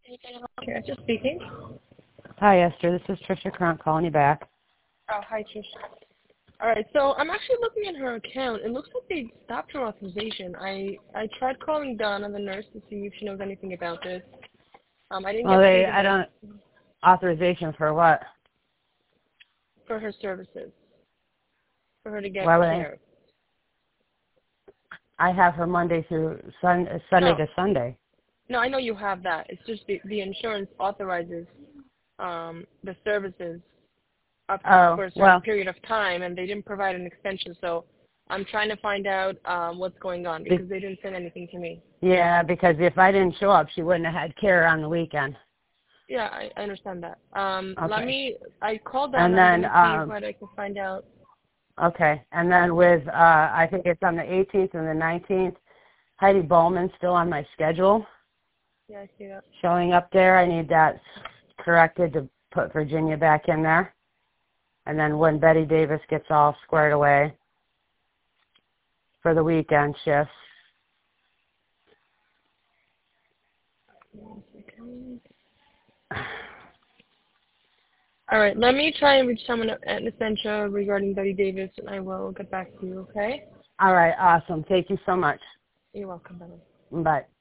Okay, just speaking. Hi, Esther. This is Trisha Cronk calling you back. Oh, hi, Trish. All right, so I'm actually looking at her account. It looks like they stopped her authorization. I tried calling Donna, the nurse, to see if she knows anything about this. I didn't Well, get through to I her don't, authorization for what? for her services, for her to get Why would care. I have her Monday through Sunday No, to Sunday. no, I know you have that. It's just the insurance authorizes the services up to, Oh, for a certain well, period of time, and they didn't provide an extension. So I'm trying to find out what's going on be, because they didn't send anything to me. yeah, because if I didn't show up, she wouldn't have had care on the weekend. Yeah, I understand that. Okay. I called And Donna. I'm then, going to see what I can find out. okay. And then with, I think it's on the 18th and the 19th, Heidi Bowman's still on my schedule, Yeah, I see that. showing up there. I need that corrected to put Virginia back in there. And then when Betty Davis gets all squared away for the weekend shifts. One second. All right, let me try and reach someone at Essentia regarding Betty Davis, and I will get back to you, okay? All right, awesome. Thank you so much. You're welcome, Bella. Bye.